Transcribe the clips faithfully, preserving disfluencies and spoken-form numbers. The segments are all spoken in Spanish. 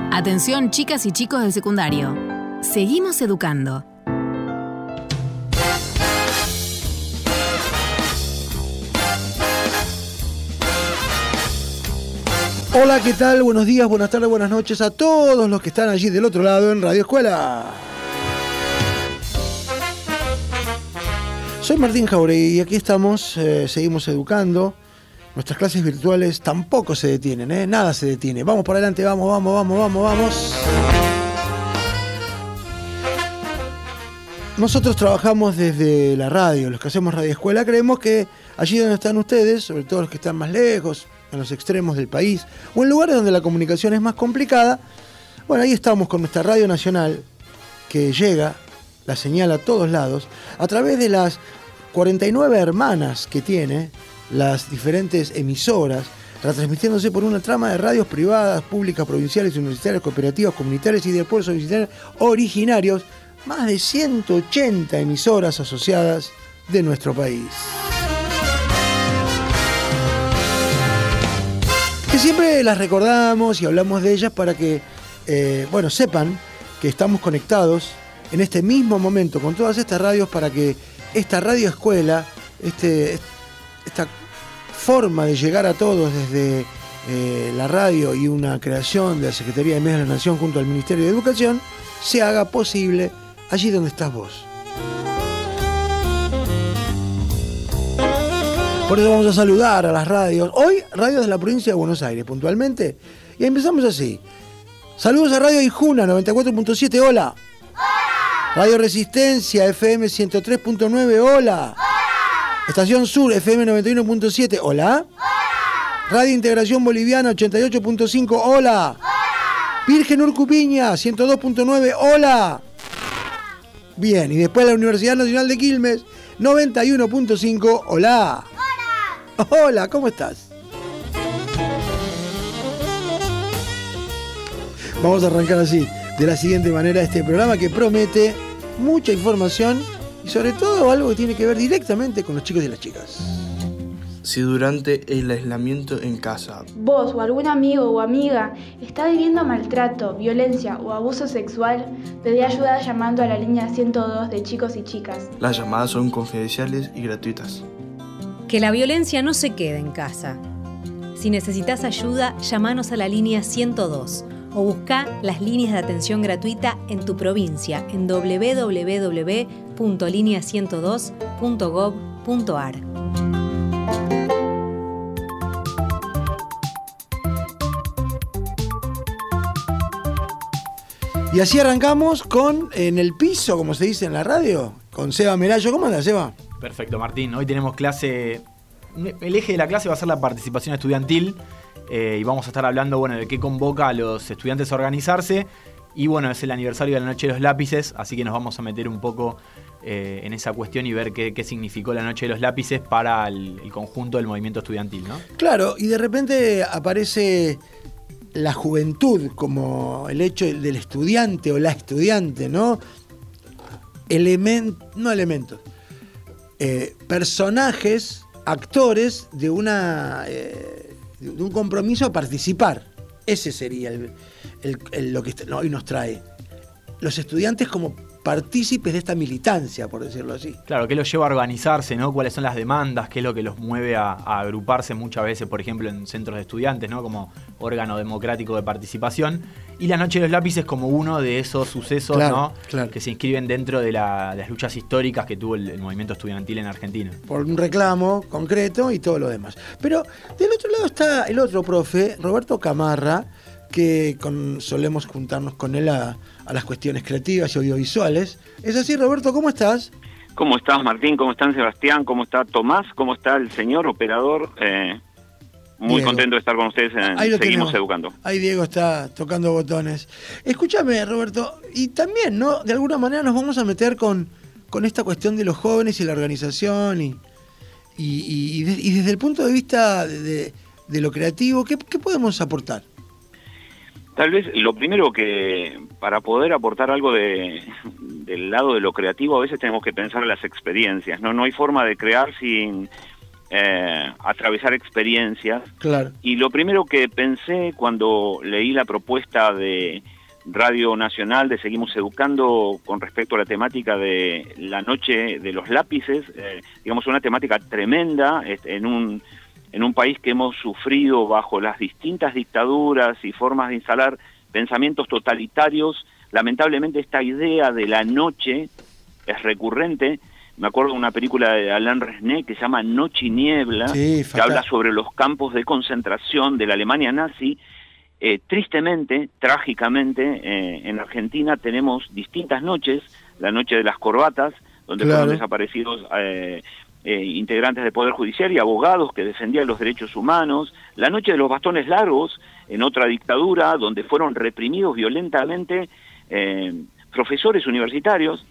Atención, chicas y chicos del secundario. Seguimos educando. Hola, ¿qué tal? Buenos días, buenas tardes, buenas noches a todos los que están allí del otro lado en Radio Escuela. Soy Martín Jauregui y aquí estamos, eh, seguimos educando. Nuestras clases virtuales tampoco se detienen, ¿eh? Nada se detiene. Vamos para adelante, vamos, vamos, vamos, vamos, vamos. Nosotros trabajamos desde la radio, los que hacemos Radio Escuela, creemos que allí donde están ustedes, sobre todo los que están más lejos, en los extremos del país, o en lugares donde la comunicación es más complicada, bueno, ahí estamos con nuestra radio nacional, que llega la señal a todos lados, a través de las cuarenta y nueve hermanas que tiene, las diferentes emisoras, retransmitiéndose por una trama de radios privadas, públicas, provinciales, universitarias, cooperativas, comunitarias y de pueblos originarios, más de ciento ochenta emisoras asociadas de nuestro país. Que siempre las recordamos y hablamos de ellas para que, eh, bueno, sepan que estamos conectados en este mismo momento con todas estas radios para que esta radio escuela, este, esta forma de llegar a todos desde eh, la radio y una creación de la Secretaría de Medios de la Nación junto al Ministerio de Educación, se haga posible allí donde estás vos. Por eso vamos a saludar a las radios. Hoy, radios de la provincia de Buenos Aires, puntualmente. Y empezamos así. Saludos a Radio Ijuna, noventa y cuatro punto siete, hola. Hola. Radio Resistencia, F M ciento tres punto nueve, hola. Hola. Estación Sur, F M noventa y uno punto siete, hola. Hola. Radio Integración Boliviana, ochenta y ocho punto cinco, hola. Hola. Virgen Urcupiña, ciento dos punto nueve, hola. Bien, y después la Universidad Nacional de Quilmes, noventa y uno punto cinco, hola. Hola. Hola, ¿cómo estás? Vamos a arrancar así, de la siguiente manera, este programa que promete mucha información y sobre todo algo que tiene que ver directamente con los chicos y las chicas. Si durante el aislamiento en casa vos o algún amigo o amiga está viviendo maltrato, violencia o abuso sexual, pedí ayuda llamando a la línea ciento dos de chicos y chicas. Las llamadas son confidenciales y gratuitas. Que la violencia no se quede en casa. Si necesitas ayuda, llamanos a la línea ciento dos o busca las líneas de atención gratuita en tu provincia en doble u doble u doble u punto línea ciento dos punto gob punto ar. Y así arrancamos con En el Piso, como se dice en la radio, con Seba Merayo. ¿Cómo andas, Seba? Perfecto, Martín. Hoy tenemos clase... El eje de la clase va a ser la participación estudiantil eh, y vamos a estar hablando, bueno, de qué convoca a los estudiantes a organizarse. Y bueno, es el aniversario de la Noche de los Lápices, así que nos vamos a meter un poco eh, en esa cuestión y ver qué, qué significó la Noche de los Lápices para el, el conjunto del movimiento estudiantil, ¿no? Claro, y de repente aparece la juventud como el hecho del estudiante o la estudiante, ¿no? Element, no elementos, eh, personajes, actores de una eh, de un compromiso a participar. Ese sería el, el, el, lo que hoy nos trae. Los estudiantes como partícipes de esta militancia, por decirlo así. Claro, ¿qué los lleva a organizarse, ¿no? ¿Cuáles son las demandas? ¿Qué es lo que los mueve a, a agruparse muchas veces, por ejemplo, en centros de estudiantes, ¿no? Como órgano democrático de participación. Y la Noche de los Lápices como uno de esos sucesos, claro, ¿no? Claro. Que se inscriben dentro de, la, de las luchas históricas que tuvo el, el movimiento estudiantil en Argentina. Por un reclamo concreto y todo lo demás. Pero del otro lado está el otro profe, Roberto Camarra, que con, solemos juntarnos con él a, a las cuestiones creativas y audiovisuales. ¿Es así, Roberto? ¿Cómo estás? ¿Cómo estás, Martín? ¿Cómo están, Sebastián? ¿Cómo está Tomás? ¿Cómo está el señor operador? Eh, muy Diego. Contento de estar con ustedes en Ahí lo Seguimos tenemos. Educando. Ahí Diego está tocando botones. Escúchame, Roberto, y también, ¿no? De alguna manera nos vamos a meter con, con esta cuestión de los jóvenes y la organización y, y, y, y, de, y desde el punto de vista de, de, de lo creativo, ¿qué, qué podemos aportar? Tal vez lo primero que, para poder aportar algo de, del lado de lo creativo, a veces tenemos que pensar en las experiencias, ¿no? No hay forma de crear sin eh, atravesar experiencias. Claro. Y lo primero que pensé cuando leí la propuesta de Radio Nacional de Seguimos Educando con respecto a la temática de la noche de los lápices, eh, digamos una temática tremenda en un, en un país que hemos sufrido bajo las distintas dictaduras y formas de instalar pensamientos totalitarios. Lamentablemente esta idea de la noche es recurrente. Me acuerdo de una película de Alain Resnais que se llama Noche y Niebla, sí, que habla sobre los campos de concentración de la Alemania nazi. Eh, tristemente, trágicamente, eh, en Argentina tenemos distintas noches, la noche de las corbatas, donde claro. fueron desaparecidos eh, eh, integrantes del Poder Judicial y abogados que defendían los derechos humanos, la noche de los bastones largos, en otra dictadura, donde fueron reprimidos violentamente eh, profesores universitarios,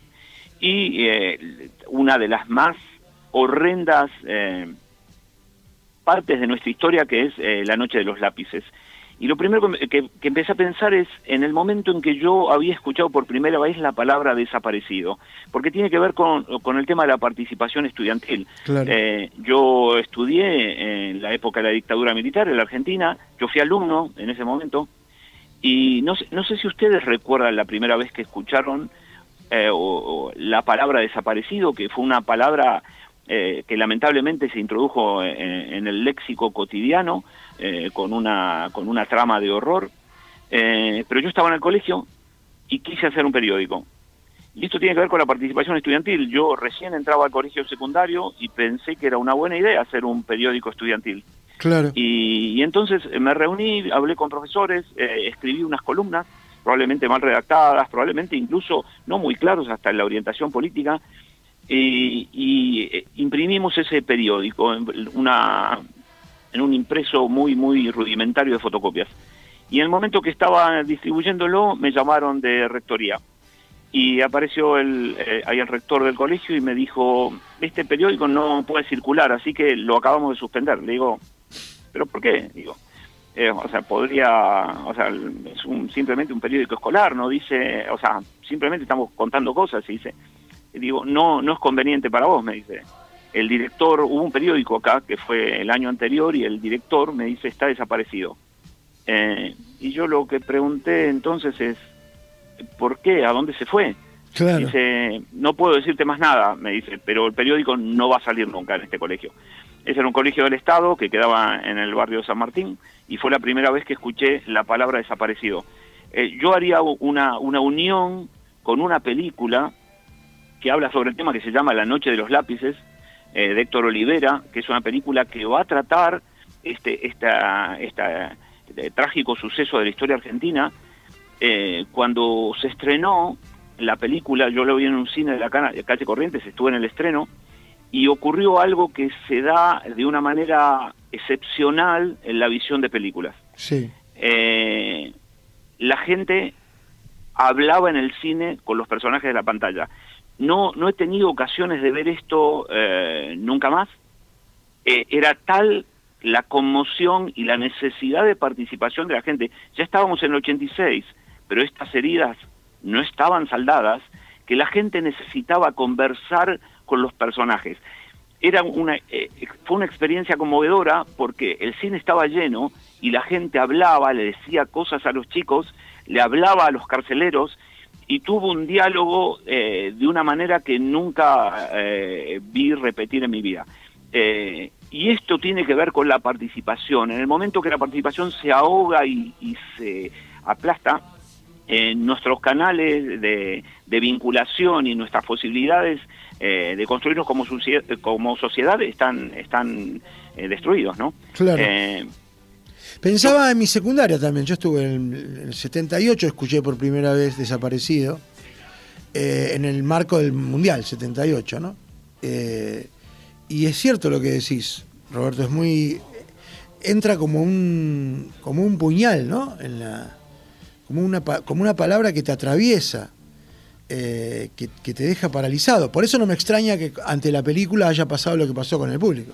y eh, una de las más horrendas eh, partes de nuestra historia, que es eh, la noche de los lápices. Y lo primero que, que, que empecé a pensar es en el momento en que yo había escuchado por primera vez la palabra desaparecido, porque tiene que ver con, con el tema de la participación estudiantil. Claro. Eh, yo estudié en la época de la dictadura militar en la Argentina, yo fui alumno en ese momento, y no sé, no sé si ustedes recuerdan la primera vez que escucharon eh, o, o la palabra desaparecido, que fue una palabra eh, que lamentablemente se introdujo en, en el léxico cotidiano, Eh, con una con una trama de horror, eh, pero yo estaba en el colegio y quise hacer un periódico. Y esto tiene que ver con la participación estudiantil. Yo recién entraba al colegio secundario y pensé que era una buena idea hacer un periódico estudiantil. Claro. Y, y entonces me reuní, hablé con profesores, eh, escribí unas columnas, probablemente mal redactadas, probablemente incluso no muy claros hasta en la orientación política, y, y imprimimos ese periódico, una... en un impreso muy muy rudimentario de fotocopias. Y en el momento que estaba distribuyéndolo, me llamaron de rectoría. Y apareció el, eh, ahí el rector del colegio y me dijo, este periódico no puede circular, así que lo acabamos de suspender. Le digo, ¿pero por qué? Digo, eh, o sea, podría, o sea, es un, simplemente un periódico escolar, no dice, o sea, simplemente estamos contando cosas, y dice, y digo, no, no es conveniente para vos, me dice. El director, hubo un periódico acá que fue el año anterior y el director me dice está desaparecido. Eh, y yo lo que pregunté entonces es, ¿por qué? ¿A dónde se fue? Claro. Dice, no puedo decirte más nada, me dice, pero el periódico no va a salir nunca en este colegio. Ese era un colegio del Estado que quedaba en el barrio de San Martín y fue la primera vez que escuché la palabra desaparecido. Eh, yo haría una, una unión con una película que habla sobre el tema que se llama La Noche de los Lápices, Eh, de Héctor Olivera, que es una película que va a tratar este esta, esta este trágico suceso de la historia argentina. Eh, cuando se estrenó la película, yo lo vi en un cine de la calle Corrientes, estuve en el estreno, y ocurrió algo que se da de una manera excepcional en la visión de películas. Sí. Eh, la gente hablaba en el cine con los personajes de la pantalla. No, no he tenido ocasiones de ver esto eh, nunca más. Eh, era tal la conmoción y la necesidad de participación de la gente. Ya estábamos en el ochenta y seis, pero estas heridas no estaban saldadas, que la gente necesitaba conversar con los personajes. Era una, eh, fue una experiencia conmovedora porque el cine estaba lleno y la gente hablaba, le decía cosas a los chicos, le hablaba a los carceleros, y tuvo un diálogo eh, de una manera que nunca eh, vi repetir en mi vida. Eh, y esto tiene que ver con la participación. En el momento que la participación se ahoga y, y se aplasta, en nuestros canales de, de vinculación y nuestras posibilidades eh, de construirnos como, como sociedad están, están eh, destruidos, ¿no? Claro. Eh, Pensaba en mi secundaria también. Yo estuve en el setenta y ocho, escuché por primera vez Desaparecido, eh, en el marco del Mundial setenta y ocho, ¿no? Eh, y es cierto lo que decís, Roberto, es muy... entra como un como un puñal, ¿no? En la, como, una, como una palabra que te atraviesa, eh, que, que te deja paralizado. Por eso no me extraña que ante la película haya pasado lo que pasó con el público.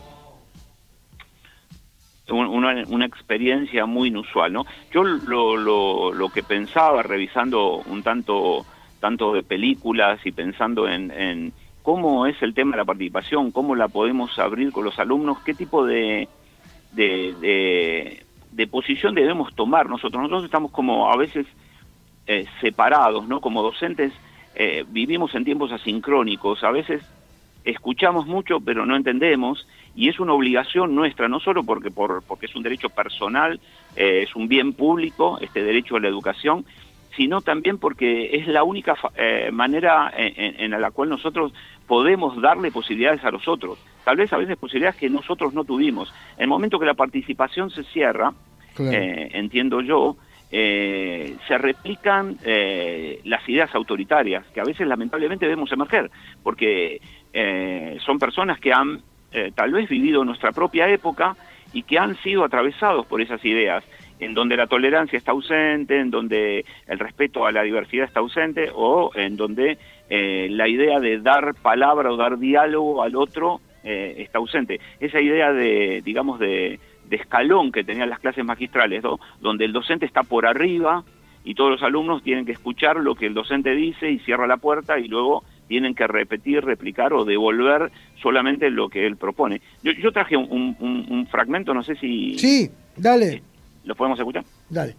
Una, una experiencia muy inusual, ¿no? Yo lo, lo, lo que pensaba, revisando un tanto tanto de películas y pensando en, en, cómo es el tema de la participación, cómo la podemos abrir con los alumnos, qué tipo de, de, de, de posición debemos tomar nosotros. Nosotros estamos como a veces eh, separados, ¿no? Como docentes eh, vivimos en tiempos asincrónicos, a veces escuchamos mucho pero no entendemos, y es una obligación nuestra, no solo porque, por, porque es un derecho personal, eh, es un bien público, este derecho a la educación, sino también porque es la única eh, manera en, en la cual nosotros podemos darle posibilidades a los otros, tal vez a veces posibilidades que nosotros no tuvimos. En el momento que la participación se cierra, claro. eh, entiendo yo, eh, se replican eh, las ideas autoritarias, que a veces lamentablemente vemos emerger, porque eh, son personas que han eh, tal vez vivido nuestra propia época y que han sido atravesados por esas ideas, en donde la tolerancia está ausente, en donde el respeto a la diversidad está ausente, o en donde eh, la idea de dar palabra o dar diálogo al otro eh, está ausente. Esa idea de, digamos, de, de escalón que tenían las clases magistrales, ¿no? Donde el docente está por arriba y todos los alumnos tienen que escuchar lo que el docente dice y cierra la puerta, y luego tienen que repetir, replicar o devolver solamente lo que él propone. Yo, yo traje un, un, un fragmento, no sé si... Sí, dale. ¿Lo podemos escuchar? Dale.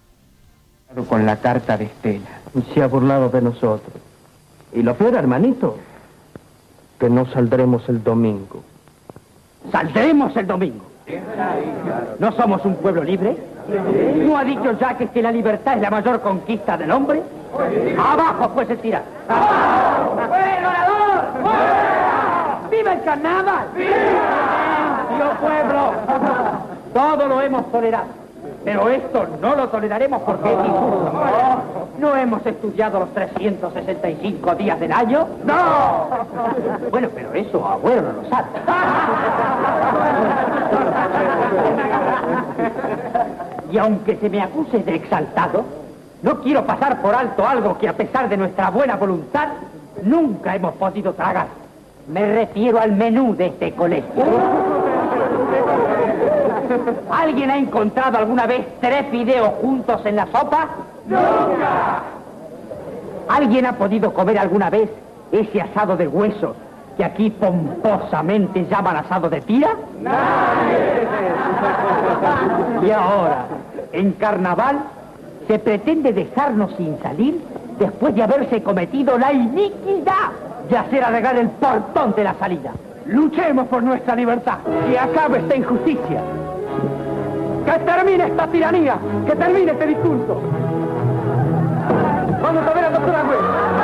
Con la carta de Estela. Se ha burlado de nosotros. Y lo peor, hermanito, que no saldremos el domingo. ¿Saldremos el domingo? ¿No somos un pueblo libre? ¿No ha dicho Jacques que la libertad es la mayor conquista del hombre? ¡Abajo, pues, el tirar! ¡Fuera, orador! ¡Fuera! ¡Viva el carnaval! ¡Viva! ¡Dios, pueblo! Todo lo hemos tolerado, pero esto no lo toleraremos porque es injusto. ¿No hemos estudiado los trescientos sesenta y cinco días del año? ¡No! Bueno, pero eso abuelo no lo sabe. Y aunque se me acuse de exaltado, no quiero pasar por alto algo que a pesar de nuestra buena voluntad nunca hemos podido tragar. Me refiero al menú de este colegio. ¿Alguien ha encontrado alguna vez tres fideos juntos en la sopa? ¡Nunca! ¿Alguien ha podido comer alguna vez ese asado de huesos que aquí pomposamente llaman asado de tira? ¡Nadie! Y ahora, en carnaval, se pretende dejarnos sin salir después de haberse cometido la iniquidad de hacer arreglar el portón de la salida. Luchemos por nuestra libertad, que acabe esta injusticia. ¡Que termine esta tiranía! ¡Que termine este discurso! ¡Vamos a ver al doctor Agüero!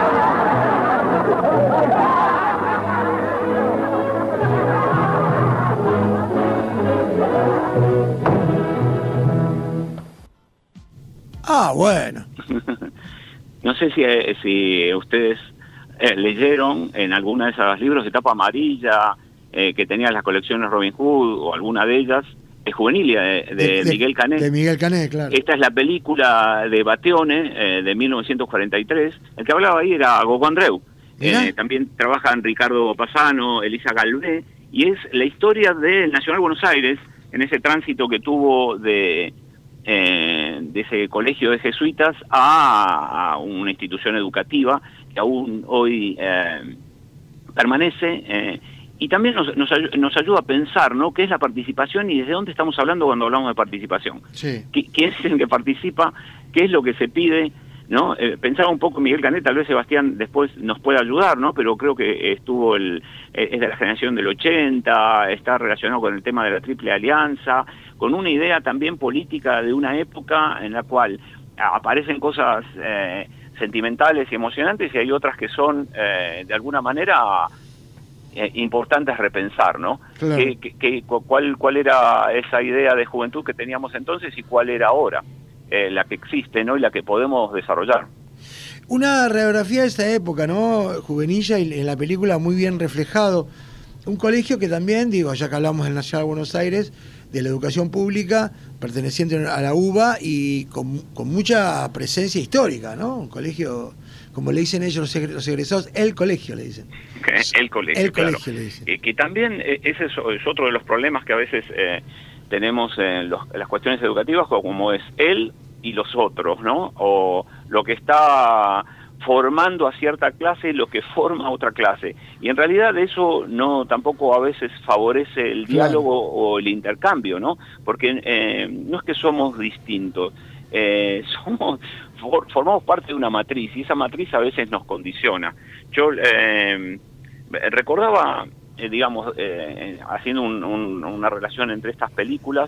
Ah, bueno. No sé si, eh, si ustedes eh, leyeron en alguna de esos libros de tapa amarilla eh, que tenían las colecciones Robin Hood o alguna de ellas, es Juvenilia, de, de, de Miguel Canet. De Miguel Canet, claro. Esta es la película de Bateone, eh, de mil novecientos cuarenta y tres. El que hablaba ahí era Gogo Andreu. Eh, también trabajan Ricardo Pasano, Elisa Galvé, y es la historia del Nacional Buenos Aires, en ese tránsito que tuvo de, eh, de ese colegio de jesuitas a, a una institución educativa que aún hoy eh, permanece, eh, y también nos, nos, nos ayuda a pensar, ¿no?, qué es la participación y desde dónde estamos hablando cuando hablamos de participación. Sí. ¿Quién es el que participa? ¿Qué es lo que se pide? ¿No? Eh, pensaba un poco Miguel Canet, tal vez Sebastián después nos pueda ayudar, ¿no? Pero creo que estuvo el eh, es de la generación del ochenta, está relacionado con el tema de la Triple Alianza, con una idea también política de una época en la cual aparecen cosas eh, sentimentales y emocionantes, y hay otras que son eh, de alguna manera eh, importantes repensar, ¿no? Claro. ¿Qué, qué, qué, cuál, ¿Cuál era esa idea de juventud que teníamos entonces y cuál era ahora? Eh, la que existe, ¿no?, y la que podemos desarrollar. Una radiografía de esa época, ¿no?, Juvenilla, y en la película muy bien reflejado. Un colegio que también, digo, ya que hablamos del Nacional Buenos Aires, de la educación pública, perteneciente a la U B A y con, con mucha presencia histórica, ¿no? Un colegio, como le dicen ellos los, los egresados, el colegio, le dicen. El colegio, el claro. colegio, le dicen. Eh, que también eh, ese es, es otro de los problemas que a veces eh, tenemos en, los, en las cuestiones educativas, como es él y los otros, ¿no? O lo que está formando a cierta clase lo que forma a otra clase. Y en realidad eso no tampoco a veces favorece el diálogo claro. o el intercambio, ¿no? Porque eh, no es que somos distintos, eh, somos for, formamos parte de una matriz y esa matriz a veces nos condiciona. Yo eh, recordaba, eh, digamos, eh, haciendo un, un, una relación entre estas películas,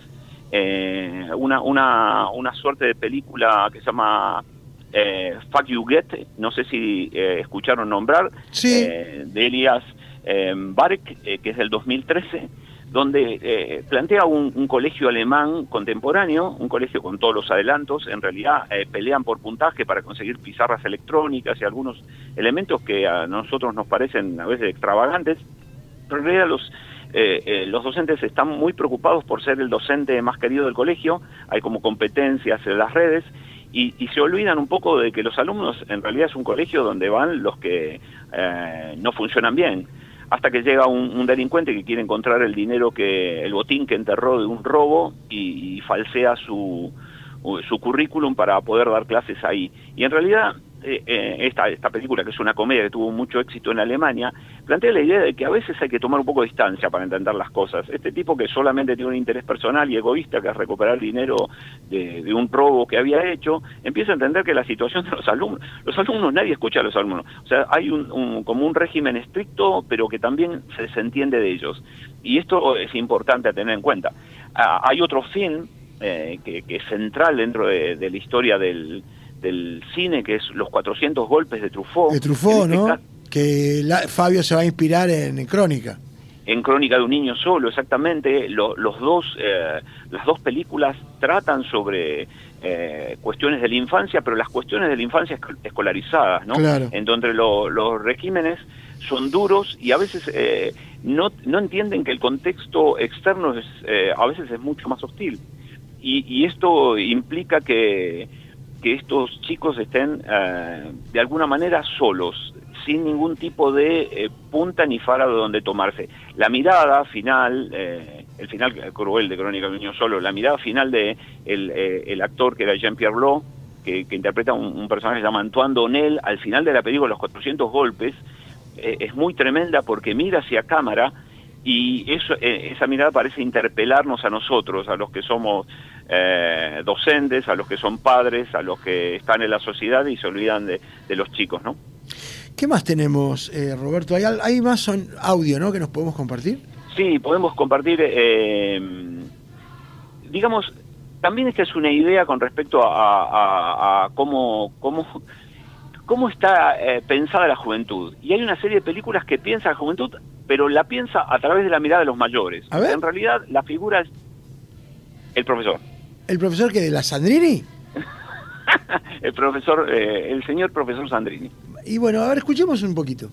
eh, una, una, una suerte de película que se llama... Eh, Fuck You Get, no sé si eh, escucharon nombrar, sí. eh, de Elias eh, Barek, eh, que es del dos mil trece, donde eh, plantea un, un colegio alemán contemporáneo, un colegio con todos los adelantos, en realidad eh, pelean por puntaje para conseguir pizarras electrónicas y algunos elementos que a nosotros nos parecen a veces extravagantes, pero en realidad los... Eh, eh, los docentes están muy preocupados por ser el docente más querido del colegio, hay como competencias en las redes, y, y se olvidan un poco de que los alumnos en realidad es un colegio donde van los que eh, no funcionan bien, hasta que llega un, un delincuente que quiere encontrar el dinero, que el botín que enterró de un robo y, y falsea su, su currículum para poder dar clases ahí. Y en realidad eh, eh, esta, esta película, que es una comedia que tuvo mucho éxito en Alemania, plantea la idea de que a veces hay que tomar un poco de distancia para entender las cosas. Este tipo que solamente tiene un interés personal y egoísta, que es recuperar dinero de, de un robo que había hecho, empieza a entender que la situación de los alumnos, los alumnos, nadie escucha a los alumnos. O sea, hay un, un, como un régimen estricto, pero que también se desentiende de ellos. Y esto es importante a tener en cuenta. Ah, hay otro film eh, que, que es central dentro de, de la historia del... del cine, que es Los cuatrocientos golpes de Truffaut. De Truffaut, este ¿no? caso, que la, Fabio se va a inspirar en, en Crónica. En Crónica de un niño solo, exactamente. Lo, los dos, eh, las dos películas tratan sobre eh, cuestiones de la infancia, pero las cuestiones de la infancia escolarizadas, ¿no? Claro. En donde lo, los regímenes son duros y a veces eh, no, no entienden que el contexto externo es, eh, a veces es mucho más hostil. Y, y esto implica que que estos chicos estén eh, de alguna manera solos, sin ningún tipo de eh, punta ni fara de donde tomarse. La mirada final, eh, el final cruel de Crónica de un niño solo, la mirada final de el, eh, el actor que era Jean-Pierre Blot, que, que interpreta un, un personaje llamado Antoine Donnel, al final de la película Los cuatrocientos golpes, eh, es muy tremenda porque mira hacia cámara y eso, eh, esa mirada parece interpelarnos a nosotros, a los que somos eh, docentes, a los que son padres, a los que están en la sociedad y se olvidan de, de los chicos, ¿no? ¿Qué más tenemos, eh, Roberto? ¿Hay, hay más son audio, ¿no?, que nos podemos compartir? Sí, podemos compartir, eh, digamos, también esta es una idea con respecto a, a, a cómo, cómo, cómo está eh, pensada la juventud. Y hay una serie de películas que piensa la juventud, pero la piensa a través de la mirada de los mayores. A ver. En realidad, la figura es el profesor. ¿El profesor que de la Sandrini? el profesor, eh, el señor profesor Sandrini. Y bueno, a ver, escuchemos un poquito.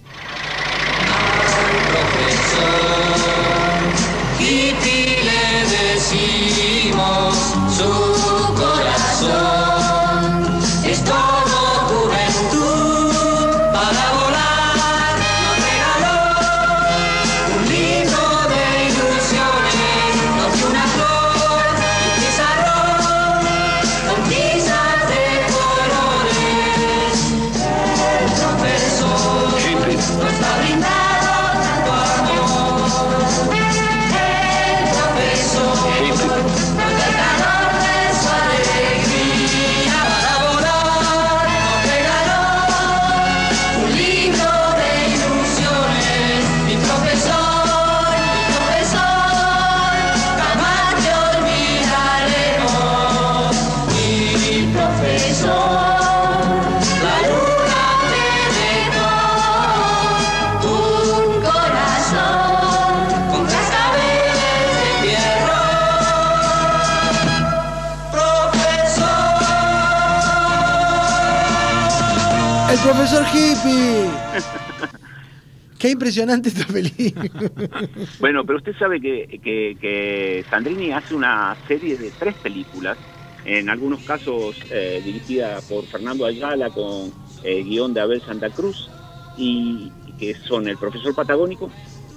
Hippie le decimos, su corazón es todo juventud, para volar nos regaló un libro de ilusiones, nos dio una flor y un pizarrón con tizas de colores. El profesor nos ha brindado tanto amor. ¡El profesor hippie! ¡Qué impresionante esta película! Bueno, pero usted sabe que, que, que Sandrini hace una serie de tres películas, en algunos casos eh, dirigida por Fernando Ayala con eh, guión de Abel Santa Cruz, y, y que son El profesor patagónico,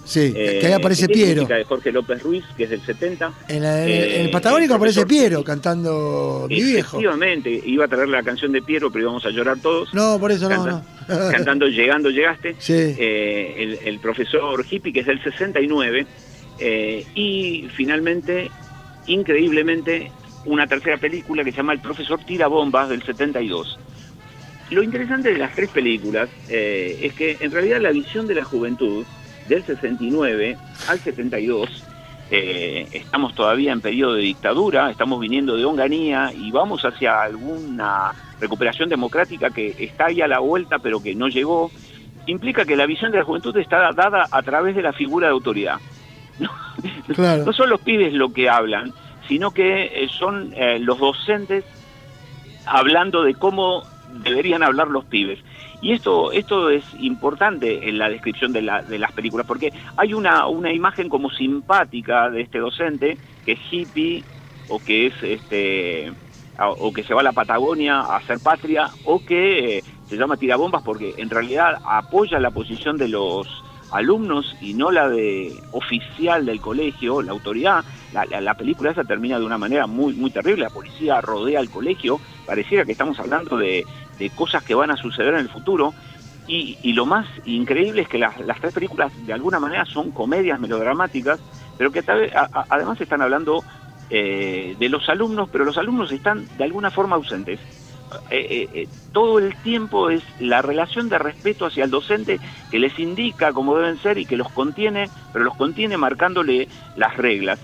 Sí, Eh, que ahí aparece que tiene Piero. música de Jorge López Ruiz, que es del setenta. En, la- Eh, en el Patagónico el aparece profesor Piero Hippie. cantando Mi Viejo. Efectivamente, iba a traer la canción de Piero, pero íbamos a llorar todos. No, por eso no, Canta- no. Cantando Llegando Llegaste. Sí. Eh, el, el profesor Hippie, que es del sesenta y nueve. Eh, y finalmente, increíblemente, una tercera película que se llama El profesor Tirabombas, del setenta y dos. Lo interesante de las tres películas eh, es que en realidad la visión de la juventud del sesenta y nueve al setenta y dos, eh, estamos todavía en periodo de dictadura, estamos viniendo de Onganía y vamos hacia alguna recuperación democrática que está ahí a la vuelta pero que no llegó, implica que la visión de la juventud está dada a través de la figura de autoridad. No, Claro. no son los pibes lo que hablan, sino que eh, son eh, los docentes hablando de cómo deberían hablar los pibes. Y esto esto es importante en la descripción de, la, de las películas, porque hay una, una imagen como simpática de este docente, que es hippie, o que es este o que se va a la Patagonia a hacer patria, o que eh, se llama tirabombas porque en realidad apoya la posición de los alumnos y no la de oficial del colegio, la autoridad. La, la, la película esa termina de una manera muy muy terrible, la policía rodea el colegio, pareciera que estamos hablando de de cosas que van a suceder en el futuro, y, y lo más increíble es que las, las tres películas de alguna manera son comedias melodramáticas, pero que tal vez, a, a, además están hablando eh, de los alumnos, pero los alumnos están de alguna forma ausentes. Eh, eh, eh, todo el tiempo es la relación de respeto hacia el docente que les indica cómo deben ser y que los contiene, pero los contiene marcándole las reglas.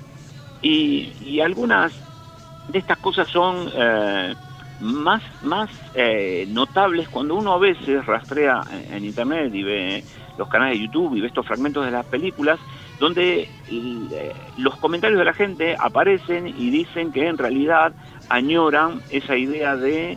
Y, y algunas de estas cosas son eh, más, más eh, notables cuando uno a veces rastrea en, en internet y ve los canales de YouTube y ve estos fragmentos de las películas donde eh, los comentarios de la gente aparecen y dicen que en realidad añoran esa idea de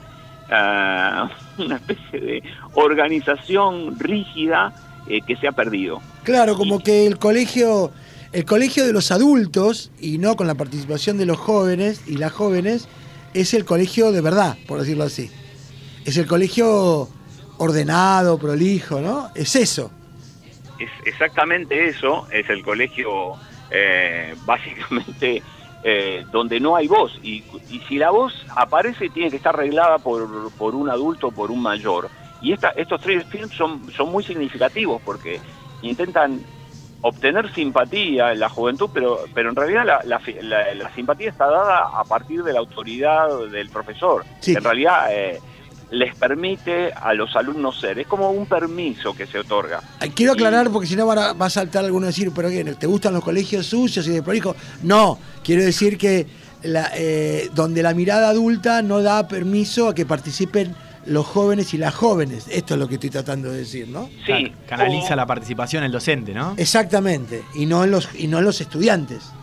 uh, una especie de organización rígida eh, que se ha perdido. Claro, como que el colegio, el colegio de los adultos, y no con la participación de los jóvenes y las jóvenes, es el colegio de verdad, por decirlo así. Es el colegio ordenado, prolijo, ¿no? Es eso. Es exactamente eso, es el colegio eh, básicamente eh, donde no hay voz, y, y si la voz aparece tiene que estar arreglada por, por un adulto, por un mayor. Y esta, estos tres films son, son muy significativos porque intentan obtener simpatía en la juventud, pero, pero en realidad la, la, la, la simpatía está dada a partir de la autoridad del profesor. Sí. En realidad eh, les permite a los alumnos ser, es como un permiso que se otorga. Quiero aclarar, porque si no va a, va a saltar alguno a decir, pero ¿qué? ¿Te gustan los colegios sucios y de prolijo? No, quiero decir que la, eh, donde la mirada adulta no da permiso a que participen los jóvenes y las jóvenes. Esto es lo que estoy tratando de decir, ¿no? Sí. Canaliza o, la participación el docente, ¿no? Exactamente, y no en los, y no en los estudiantes.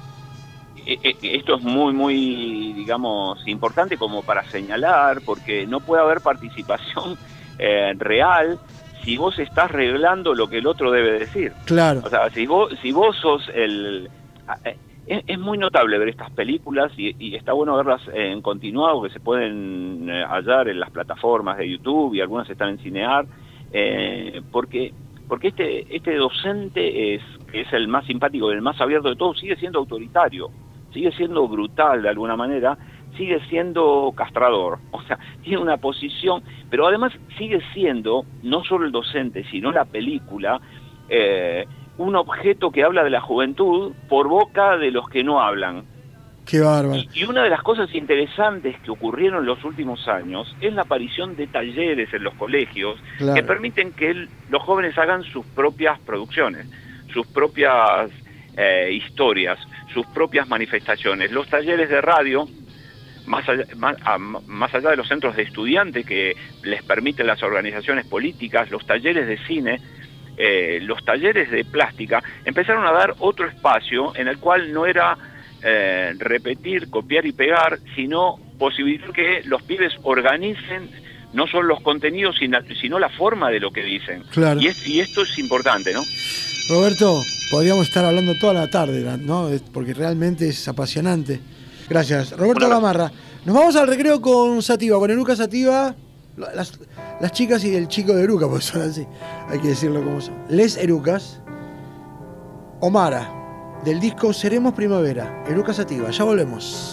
Esto es muy, muy, digamos, importante como para señalar, porque no puede haber participación eh, real si vos estás reglando lo que el otro debe decir. Claro. O sea, si vos, si vos sos el... Es, es muy notable ver estas películas y, y está bueno verlas en continuado, que se pueden hallar en las plataformas de YouTube y algunas están en Cinear, eh, porque porque este este docente es que es el más simpático, el más abierto de todos, sigue siendo autoritario, sigue siendo brutal de alguna manera, sigue siendo castrador, o sea, tiene una posición, pero además sigue siendo, no solo el docente, sino la película, eh, un objeto que habla de la juventud por boca de los que no hablan. Qué bárbaro. Y, y una de las cosas interesantes que ocurrieron en los últimos años es la aparición de talleres en los colegios, claro, que permiten que el, los jóvenes hagan sus propias producciones, sus propias eh, historias, sus propias manifestaciones. Los talleres de radio, más allá, más, a, más allá de los centros de estudiantes que les permiten las organizaciones políticas, los talleres de cine, eh, los talleres de plástica, empezaron a dar otro espacio en el cual no era eh, repetir, copiar y pegar, sino posibilitar que los pibes organicen no solo los contenidos, sino, sino la forma de lo que dicen. Claro. Y, es, y esto es importante, ¿no? Roberto, podríamos estar hablando toda la tarde, ¿no? Porque realmente es apasionante. Gracias. Roberto Bueno, Gamarra. Nos vamos al recreo con Sativa, con Eruca Sativa, las, las chicas y el chico de Eruca, porque son así, hay que decirlo como son. Les Erucas. Omara, del disco Seremos Primavera, Eruca Sativa. Ya volvemos.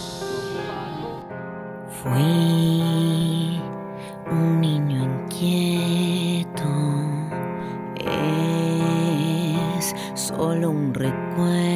Fui un niño inquieto, es solo un recuerdo